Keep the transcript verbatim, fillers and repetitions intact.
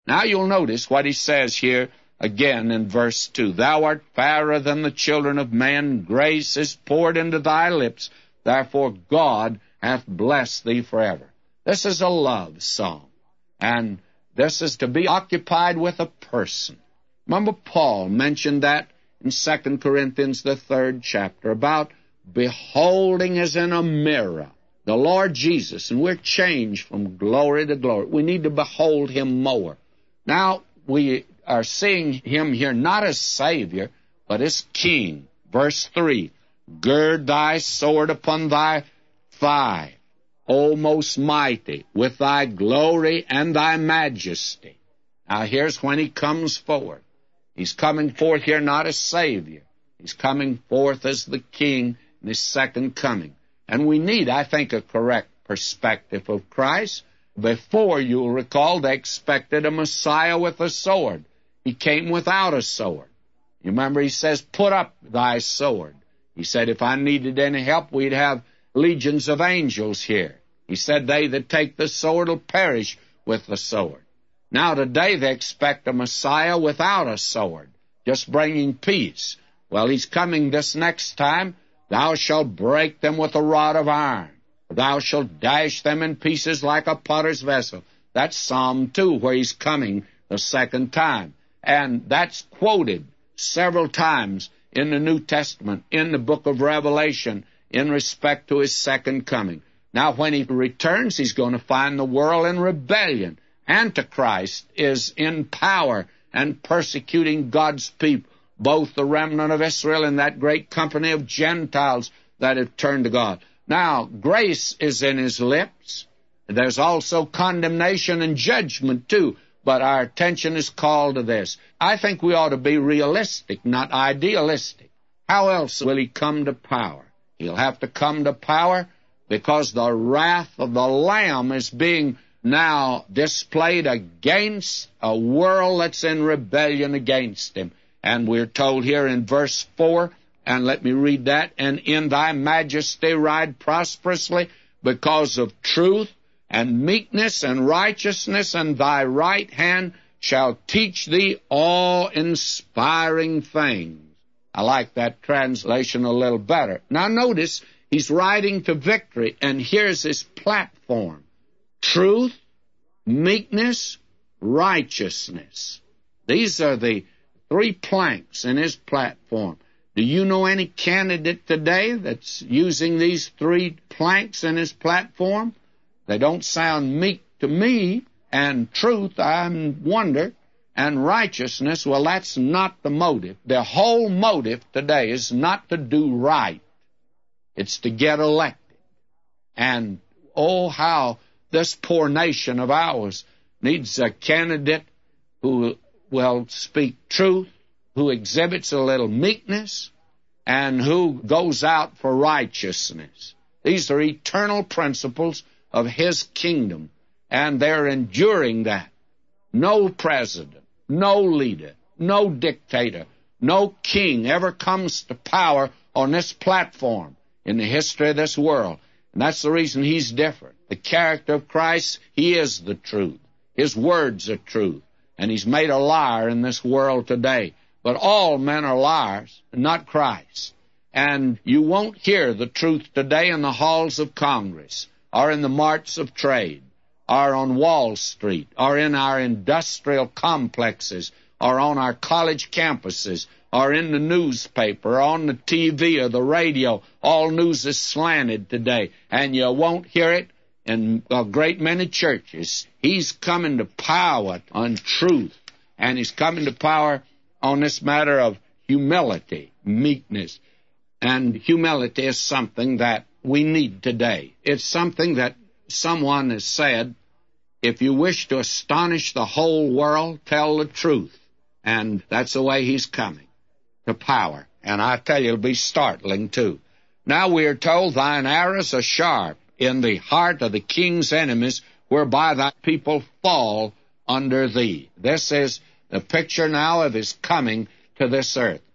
Now you'll notice what he says here again in verse two. Thou art fairer than the children of men, grace is poured into thy lips, therefore God hath blessed thee forever. This is a love song, and this is to be occupied with a person. Remember Paul mentioned that in Second Corinthians, the third chapter, about beholding as in a mirror the Lord Jesus, and we're changed from glory to glory. We need to behold him more. Now, we are seeing him here not as Savior, but as King. Verse three, gird thy sword upon thy thigh, O most mighty, with thy glory and thy majesty. Now, here's when he comes forward. He's coming forth here not as Savior. He's coming forth as the King in his second coming. And we need, I think, a correct perspective of Christ. Before, you'll recall, they expected a Messiah with a sword. He came without a sword. You remember, he says, put up thy sword. He said, if I needed any help, we'd have legions of angels here. He said, they that take the sword will perish with the sword. Now today they expect a Messiah without a sword, just bringing peace. Well, he's coming this next time. Thou shalt break them with a rod of iron. Thou shalt dash them in pieces like a potter's vessel. That's Psalm two, where he's coming the second time. And that's quoted several times in the New Testament, in the book of Revelation, in respect to his second coming. Now, when he returns, he's going to find the world in rebellion. Antichrist is in power and persecuting God's people, both the remnant of Israel and that great company of Gentiles that have turned to God. Now, grace is in his lips. There's also condemnation and judgment, too, but our attention is called to this. I think we ought to be realistic, not idealistic. How else will he come to power? He'll have to come to power because the wrath of the Lamb is being now displayed against a world that's in rebellion against him. And we're told here in verse four, and let me read that, and in thy majesty ride prosperously because of truth and meekness and righteousness, and thy right hand shall teach thee all inspiring things. I like that translation a little better. Now notice, he's riding to victory, and here's his platform. Truth, meekness, righteousness. These are the three planks in his platform. Do you know any candidate today that's using these three planks in his platform? They don't sound meek to me. And truth, I wonder, and righteousness, well, that's not the motive. The whole motive today is not to do right. It's to get elected. And, oh, how this poor nation of ours needs a candidate who will speak truth, who exhibits a little meekness, and who goes out for righteousness. These are eternal principles of his kingdom, and they're enduring that. No president, no leader, no dictator, no king ever comes to power on this platform in the history of this world. And that's the reason he's different. The character of Christ, he is the truth. His words are truth. And he's made a liar in this world today. But all men are liars, not Christ. And you won't hear the truth today in the halls of Congress, or in the marts of trade, or on Wall Street, or in our industrial complexes, or on our college campuses, or in the newspaper, or on the T V or the radio. All news is slanted today, and you won't hear it in a great many churches. He's coming to power on truth, and he's coming to power on this matter of humility, meekness. And humility is something that we need today. It's something that someone has said, if you wish to astonish the whole world, tell the truth. And that's the way he's coming, to power. And I tell you, it'll be startling, too. Now we are told, thine arrows are sharp in the heart of the king's enemies, whereby thy people fall under thee. This is the picture now of his coming to this earth.